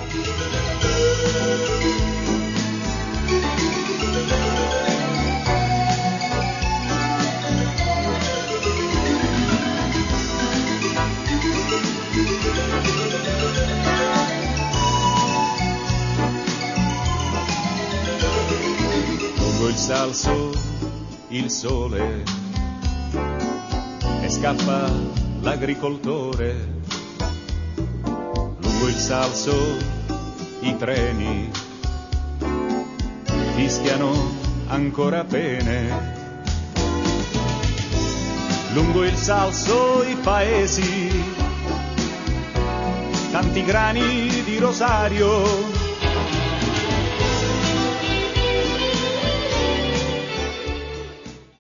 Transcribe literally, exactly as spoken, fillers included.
Lungo il salso il sole e scappa l'agricoltore. Lungo il salso i treni fischiano ancora bene. Lungo il salso i paesi, tanti grani di rosario,